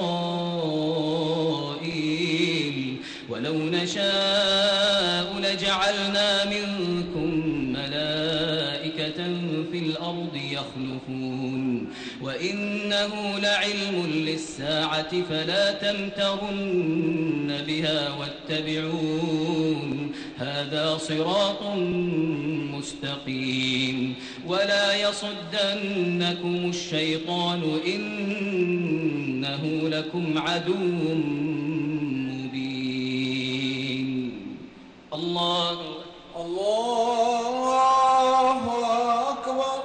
إسرائيل ولو نشاء لجعلنا منكم ملائكة في الأرض يخلفون وإنه لعلم للساعة فلا تمترن بها واتبعون هذا صراط مستقيم ولا يصدنكم الشيطان إنه لكم عدو مبين الله الله أكبر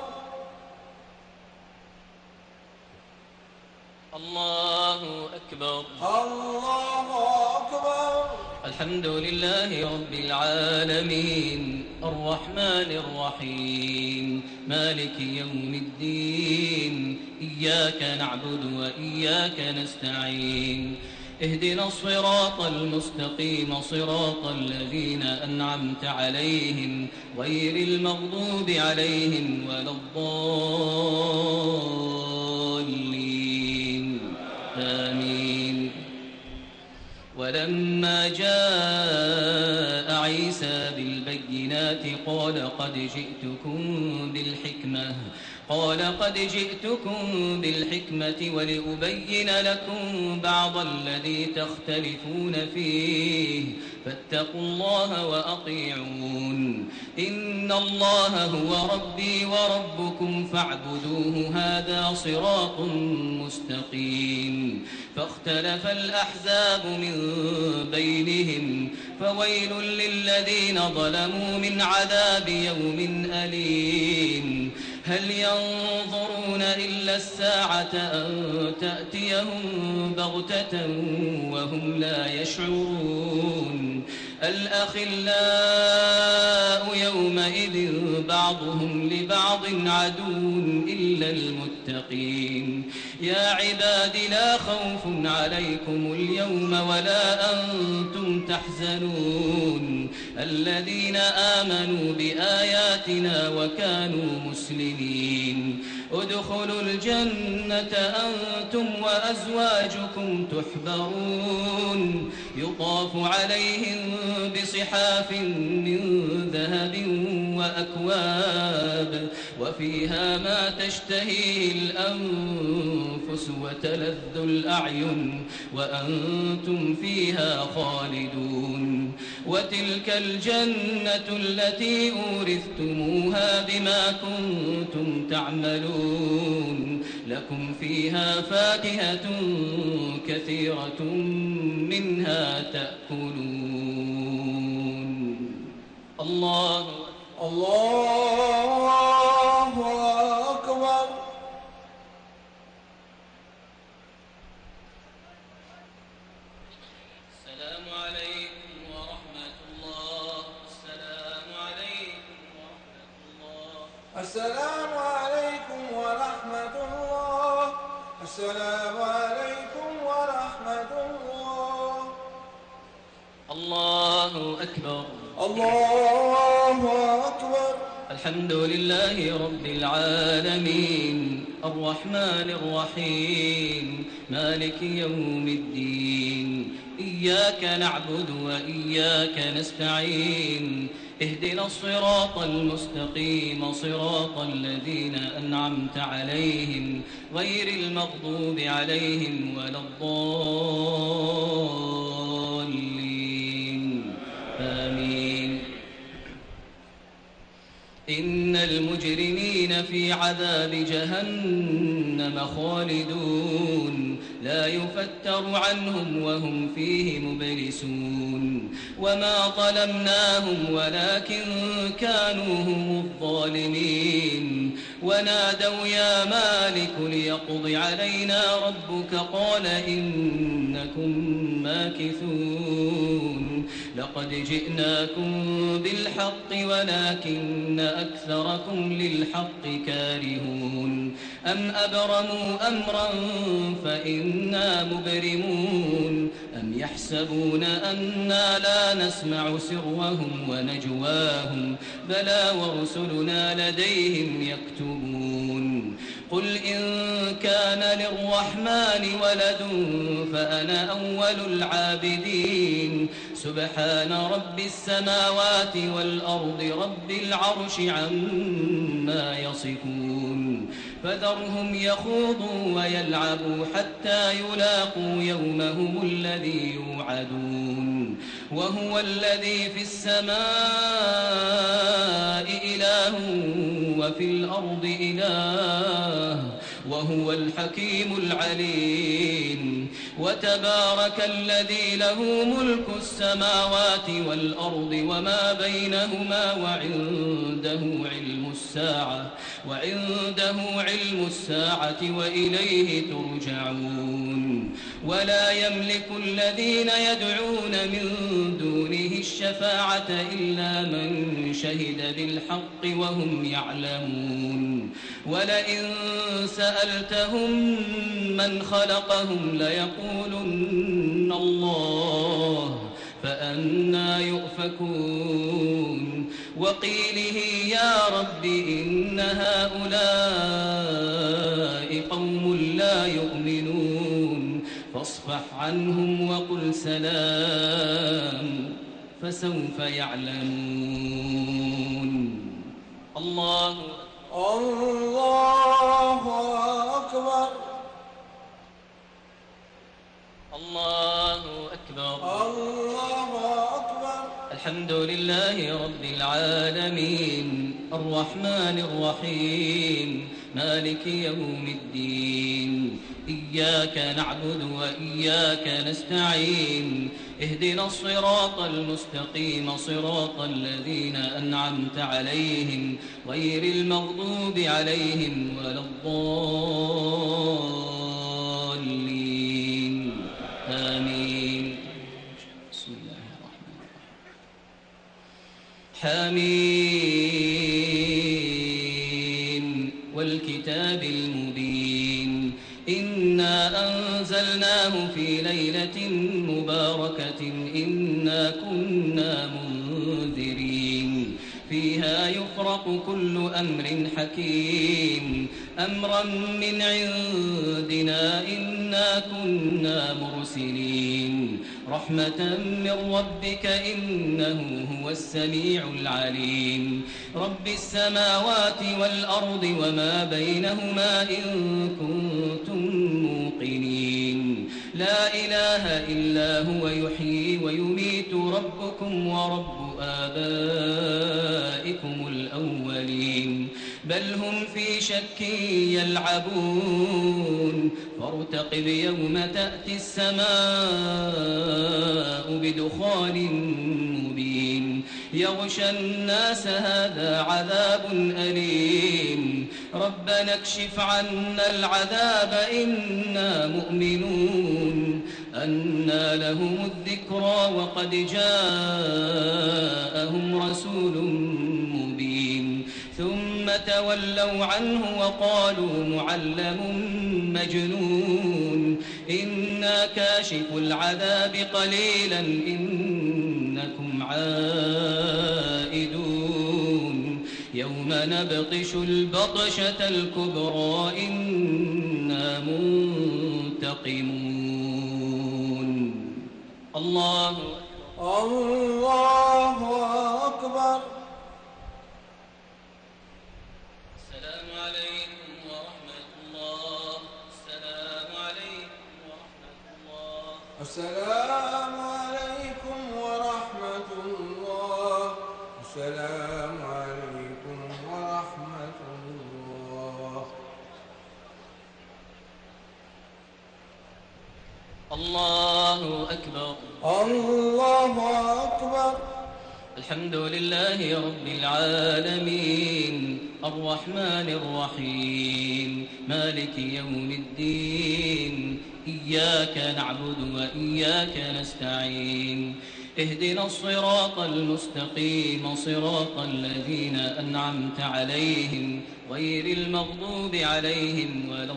الله أكبر الله أكبر الحمد لله رب العالمين الرحمن الرحيم مالك يوم الدين إياك نعبد وإياك نستعين اهدنا الصراط المستقيم صراط الذين أنعمت عليهم غير المغضوب عليهم ولا الضالين آمين ولما جاء عيسى بالبينات قال قد جئتكم بالحكمة قال قد جئتكم بالحكمة ولأبين لكم بعض الذي تختلفون فيه فاتقوا الله وأطيعون إن الله هو ربي وربكم فاعبدوه هذا صراط مستقيم فاختلف الأحزاب من بينهم فويل للذين ظلموا من عذاب يوم أليم هل ينظرون إلا الساعة أن تأتيهم بغتة وهم لا يشعرون الأخلاء يومئذ بعضهم لبعض عدو إلا المتقين يا عباد لا خوف عليكم اليوم ولا أنتم تحزنون الذين آمنوا بآياتنا وكانوا مسلمين ادخلوا الجنة أنتم وأزواجكم تحبرون يطاف عليهم بصحاف من ذهب وأكواب وفيها ما تشتهيه الأنفس وتلذ الأعين وأنتم فيها خالدون وتلك الجنة التي أورثتموها بما كنتم تعملون لكم فيها فاكهة كثيرة منها تأكلون الله الله أكبر السلام عليكم ورحمة الله السلام عليكم ورحمة الله السلام عليكم ورحمة الله. السلام عليكم ورحمة الله. الله أكبر. الله أكبر. الحمد لله رب العالمين الرحمن الرحيم مالك يوم الدين إياك نعبد وإياك نستعين اهدنا الصراط المستقيم صراط الذين أنعمت عليهم غير المغضوب عليهم ولا الضالين آمين. إن المجرمين في عذاب جهنم خالدون لا يفتر عنهم وهم فيه مبلسون وما ظلمناهم ولكن كانوا هم الظالمين ونادوا يا مالك ليقض علينا ربك قال إنكم ماكثون لقد جئناكم بالحق ولكن أكثركم للحق كارهون أم أبرموا أمرا فإنا مبرمون أم يحسبون أنا لا نسمع سرهم ونجواهم بلى ورسلنا لديهم يكتبون قل إن كان للرحمن ولد فأنا أول العابدين سبحان رب السماوات والأرض رب العرش عما يصفون فذرهم يخوضوا ويلعبوا حتى يلاقوا يومهم الذي يوعدون وهو الذي في السماء إله وفي الأرض إله وهو الحكيم العليم وتبارك الذي له ملك السماوات والأرض وما بينهما وعنده علم الساعة وعنده علم الساعة وإليه ترجعون ولا يملك الذين يدعون من دونه الشفاعة إلا من شهد بالحق وهم يعلمون ولئن سألتهم من خلقهم ليقولن الله فأنى يؤفكون وقيله يا رب إن هؤلاء قوم لا يؤمنون فاصفح عنهم وقل سلام فسوف يعلمون. الله الله أكبر. الله أكبر. الله أكبر. الحمد لله رب العالمين الرحمن الرحيم مالك يوم الدين إياك نعبد وإياك نستعين اهدنا الصراط المستقيم صراط الذين أنعمت عليهم غير المغضوب عليهم ولا الضالين آمين. بسم الله الرحمن الرحيم حميم والكتاب المبين إنا أنزلناه في ليلة مباركة إنا كنا منذرين فيها يفرق كل أمر حكيم أمرا من عندنا إنا كنا مرسلين رحمة من ربك إنه هو السميع العليم رب السماوات والأرض وما بينهما إن كنتم موقنين لا إله إلا هو يحيي ويميت ربكم ورب آبائكم الأولين بل هم في شك يلعبون فارتقب يوم تأتي السماء بدخان مبين يغشى الناس هذا عذاب أليم ربنا اكشف عنا العذاب إنا مؤمنون أنى لهم الذكرى وقد جاءهم رسول مبين ثم تولوا عنه وقالوا معلم مجنون إنا كاشف العذاب قليلا إنكم عائدون يوم نبطش البطشة الكبرى إنا منتقمون الله الله أكبر. السلام عليكم ورحمة الله. السلام عليكم ورحمة الله. السلام عليكم ورحمة الله. السلام عليكم ورحمة الله. الله أكبر. الله أكبر. الحمد لله رب العالمين الرحمن الرحيم مالك يوم الدين إياك نعبد وإياك نستعين اهدنا الصراط المستقيم صراط الذين أنعمت عليهم غير المغضوب عليهم ولا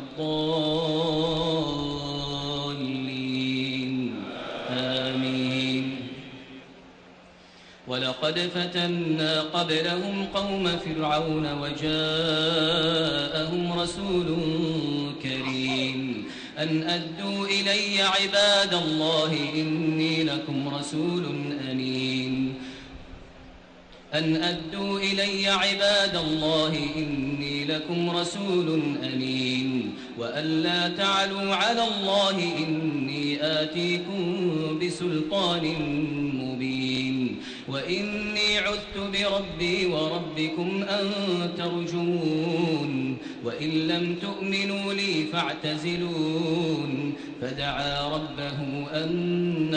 الضالين آمين. ولقد فتنا قبلهم قوم فرعون وجاءهم رسول كريم أن أدوا إلي عباد الله إني لكم رسول أمين أن أدوا إلي عباد الله إني لكم رسول أمين وأن لا تعلوا على الله إني آتيكم بسلطان مبين وإني عذت بربي وربكم أن ترجمون وإن لم تؤمنوا لي فاعتزلون فدعا ربه أن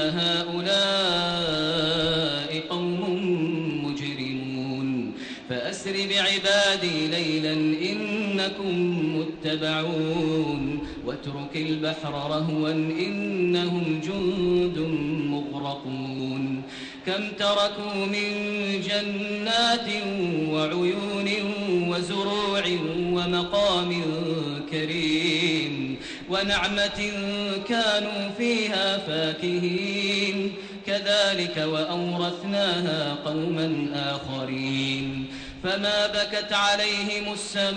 هؤلاء قوم مجرمون فأسر بعبادي ليلا إنكم متبعون واترك البحر رهوا إنهم جند مغرقون كم تركوا من جنات وعيون وزروع ومقام كريم ونعمة كانوا فيها فاكهين كذلك وأورثناها قوما آخرين فما بكت عليهم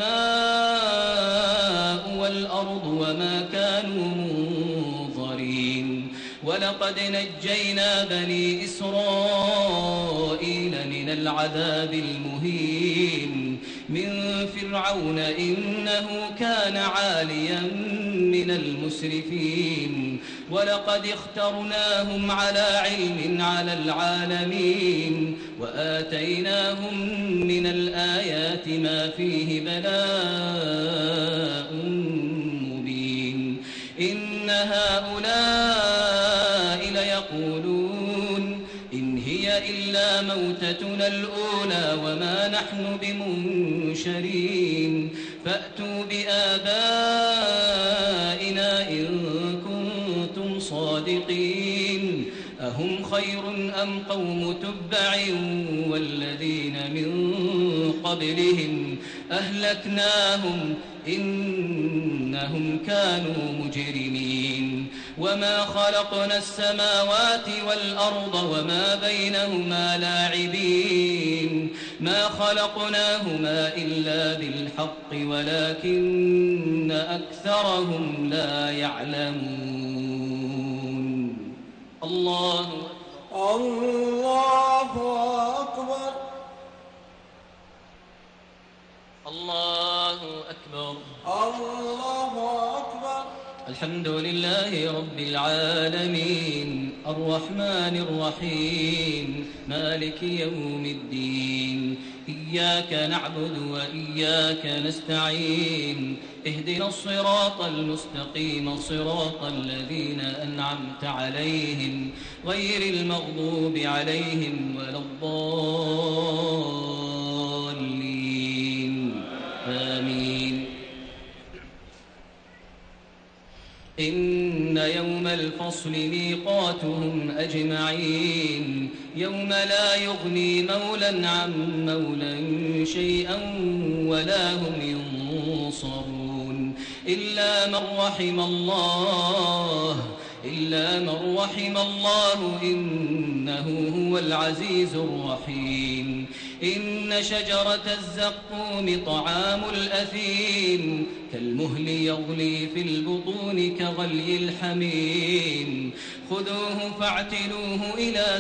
السماء والأرض وما كانوا منظرين ولقد نجينا بني إسرائيل من العذاب المهين من فرعون إنه كان عاليا من المسرفين ولقد اخترناهم على علم على العالمين وآتيناهم من الآيات ما فيه بلاء مبين إن هؤلاء ليقولون إن هي إلا موتتنا الأولى وما نحن بمنشرين فأتوا بآبائنا إن كنتم صادقين أهم خير أم قوم تبع والذين من قبلهم أهلكناهم إنهم كانوا مجرمين وما خلقنا السماوات والأرض وما بينهما لاعبين ما خلقناهما إلا بالحق ولكن أكثرهم لا يعلمون الله الله أكبر. الله أكبر. الله أكبر. الحمد لله رب العالمين الرحمن الرحيم مالك يوم الدين إياك نعبد وإياك نستعين اهدنا الصراط المستقيم صراط الذين أنعمت عليهم غير المغضوب عليهم ولا الضالين آمين. إن يوم الفصل ميقاتهم أجمعين يوم لا يغني مولى عن مولى شيئا ولا هم ينصرون إلا من رحم الله إلا من رحم الله إنه هو العزيز الرحيم إن شجرة الزقوم طعام الأثيم كالمهل يغلي في البطون كغلي الحميم خذوه فاعتلوه إلى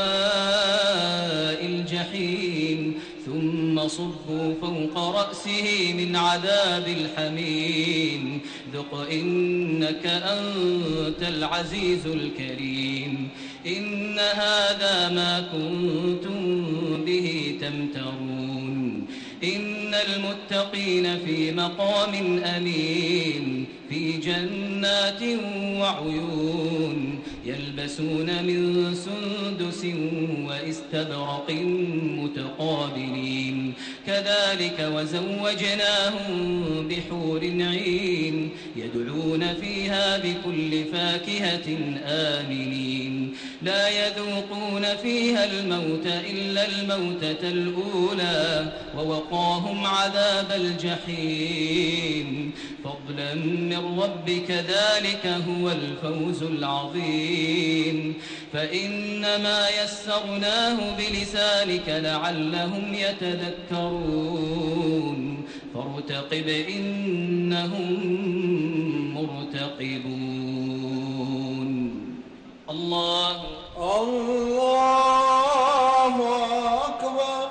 سواء الجحيم ثم صبوا فوق رأسه من عذاب الحميم ذق إنك أنت العزيز الكريم إن هذا ما كنتم به تمترون إن المتقين في مقام أمين في جنات وعيون يلبسون من سندس وإستبرق متقابلين كذلك وزوجناهم بحور عين يدعون فيها بكل فاكهة آمنين لا يذوقون فيها الموت إلا الموتة الأولى ووقاهم عذاب الجحيم فضلا من ربك ذلك هو الفوز العظيم فإنما يسرناه بلسانك لعلهم يتذكرون فارتقب إنهم مرتقبون الله الله أكبر.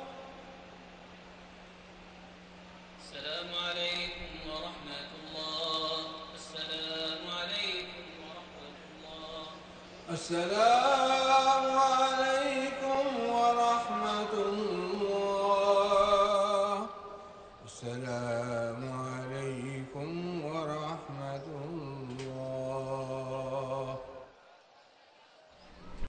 السلام عليكم ورحمة الله. السلام عليكم ورحمة الله. السلام